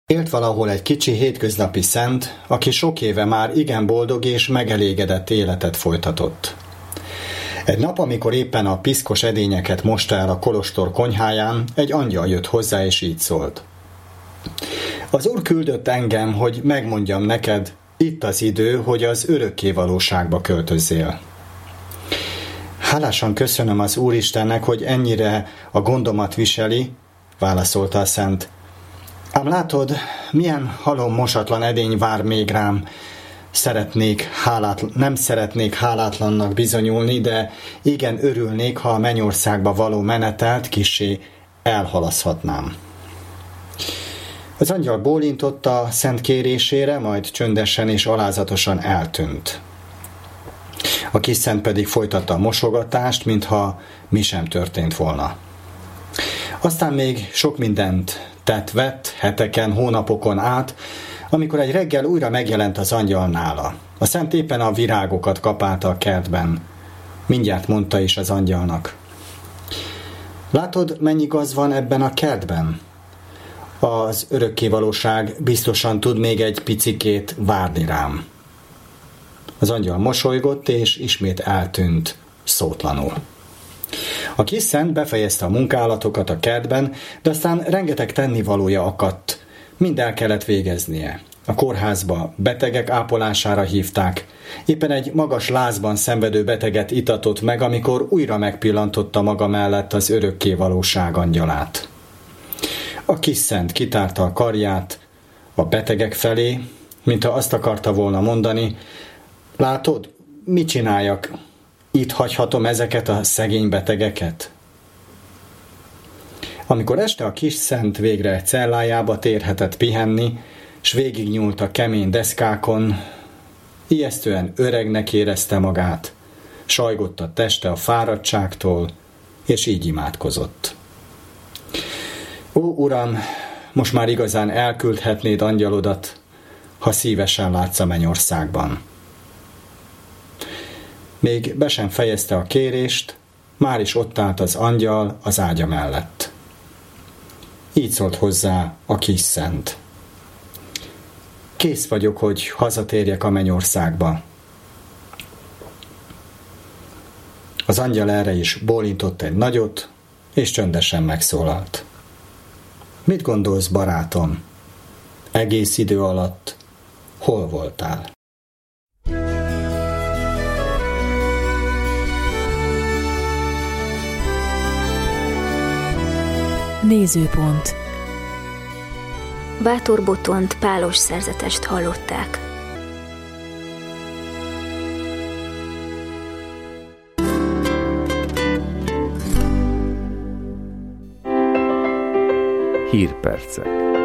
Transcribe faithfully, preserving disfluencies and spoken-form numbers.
Élt valahol egy kicsi hétköznapi szent, aki sok éve már igen boldog és megelégedett életet folytatott. Egy nap, amikor éppen a piszkos edényeket mosta el a kolostor konyháján, egy angyal jött hozzá és így szólt. Az Úr küldött engem, hogy megmondjam neked, itt az idő, hogy az örökké valóságba költözzél. Hálásan köszönöm az Úristennek, hogy ennyire a gondomat viseli, válaszolta a szent. Ám látod, milyen halom mosatlan edény vár még rám. Szeretnék hálátlan, nem szeretnék hálátlannak bizonyulni, de igen örülnék, ha a mennyországba való menetelt kissé elhalaszthatnám. Az angyal bólintott a szent kérésére, majd csöndesen és alázatosan eltűnt. A kis szent pedig folytatta a mosogatást, mintha mi sem történt volna. Aztán még sok mindent tett-vett heteken, hónapokon át, amikor egy reggel újra megjelent az angyal nála. A szent éppen a virágokat kapálta a kertben. Mindjárt mondta is az angyalnak. Látod, mennyi gaz van ebben a kertben? Az örökkévalóság biztosan tud még egy picikét várni rám. Az angyal mosolygott, és ismét eltűnt szótlanul. A kis szent befejezte a munkálatokat a kertben, de aztán rengeteg tennivalója akadt. Mind el kellett végeznie. A kórházba betegek ápolására hívták. Éppen egy magas lázban szenvedő beteget itatott meg, amikor újra megpillantotta maga mellett az örökkévalóság angyalát. A kis szent kitárta a karját a betegek felé, mintha azt akarta volna mondani, látod, mit csináljak? Itt hagyhatom ezeket a szegény betegeket? Amikor este a kis szent végre egy cellájába térhetett pihenni, s végignyúlt a kemény deszkákon, ijesztően öregnek érezte magát, sajgott a teste a fáradtságtól, és így imádkozott. Ó, Uram, most már igazán elküldhetnéd angyalodat, ha szívesen látsz a mennyországban. Még be sem fejezte a kérést, már is ott állt az angyal az ágya mellett. Így szólt hozzá a kis szent. Kész vagyok, hogy hazatérjek a mennyországba. Az angyal erre is bólintott egy nagyot, és csöndesen megszólalt. Mit gondolsz, barátom? Egész idő alatt hol voltál? Nézőpont. Bátor Botont pálos szerzetest hallották. Hírpercek.